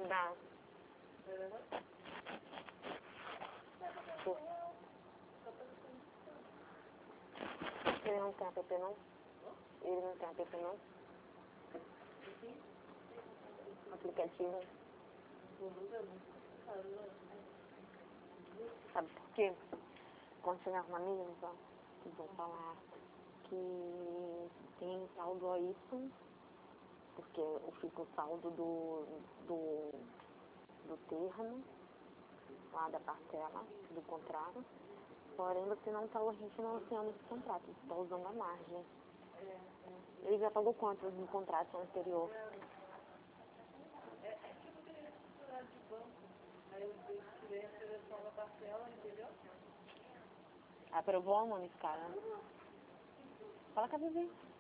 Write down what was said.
Dá. Ele não tem app não? Ele não tem app não? Aplicativo. Sabe por quê? Quando chegar com amigos, ó, que vão falar que tem saldo a isso, porque fica o saldo do termo, lá da parcela, do contrato, porém você não está refinanciando esse contrato, você está usando a margem. Ele já pagou quanto no contrato anterior? Aprovou a Mônica, né? Fala com a Vivi.